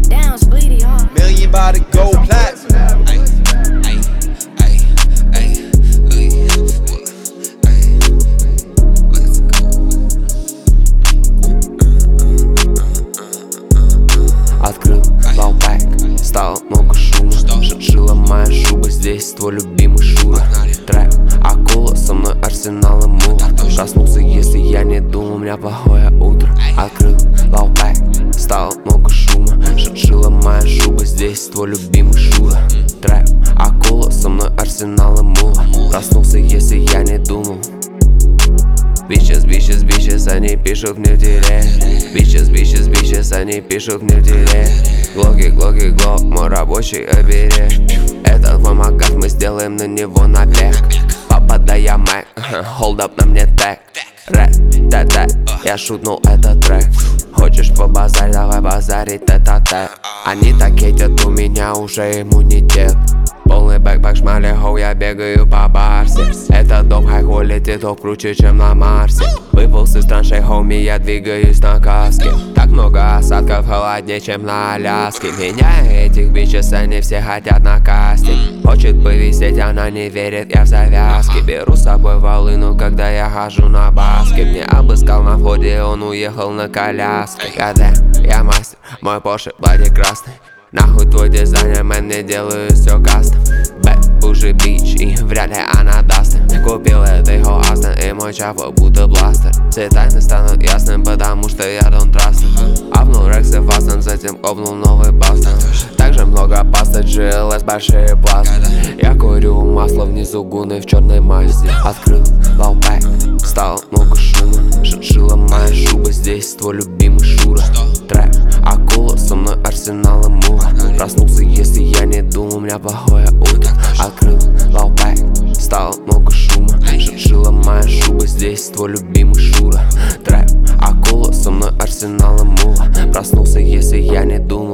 down, split it off. Million by the gold platinum. Открыл лаупак, стало много шума. Шиншилла моя шуба, здесь твой любимый Шура. Трэп, акула, со мной арсенал и мула. Проснулся, если я не думал, у меня плохое утро. Открыл лаупак, стало много шума. Шиншилла моя шуба, здесь твой любимый Шура. Трэп, акула, со мной арсенал и мула. Проснулся, если я не думал. Bitches, bitches, bitches, они пишут мне в директ. Bitches, bitches, bitches, они пишут мне в директ. Глоки, глоки, глок, мой рабочий оберег. Это твой макак, мы сделаем на него набег. Попадая мэк, hold up, на мне тег. Рэп, тет-тет, я шутнул этот трек. Хочешь побазарь, давай базарить тет-а-тет. Они так хейтят, у меня уже иммунитет. Полный бэкпак, шмали, хоу, я бегаю по барсе. Это доп, хай quality, топ круче, чем на Марсе. Выполз из траншей, хоуми, я двигаюсь на каске. Так много осадков, холоднее, чем на Аляске. Меня этих бичес, они все хотят на кастинг. Хочет повисеть, она не верит, я в завязке. Беру с собой волыну, когда я хожу на баске. Мне обыскал на входе, он уехал на коляске. Я мастер, мой Порше, блади красный. Нахуй твой дизайнер, мэн, не делаю все кастом. Бэк, уже бич, и вряд ли она даст им. Купил этой Ho Aston, и мой чапа будто бластер. Все тайны станут ясным, потому что я don't trust him. Апнул Рекс и Фастон, затем обнул новый Бастон. Также много пасты, GLS, большие плазмы. Я курю масло внизу гуны в черной массе. Открыл лаупак, стало много шума. Шиншилла моя шуба, здесь твой любимый Шура. Трэп, акула, со мной арсенал и мула. Проснулся, если я не думал, у меня плохое утро. Открыл лаупак, стало много шума. Шиншилла моя шуба, здесь твой любимый Шура. Трэп, акула, со мной арсенал и мула. Проснулся, если я не думал.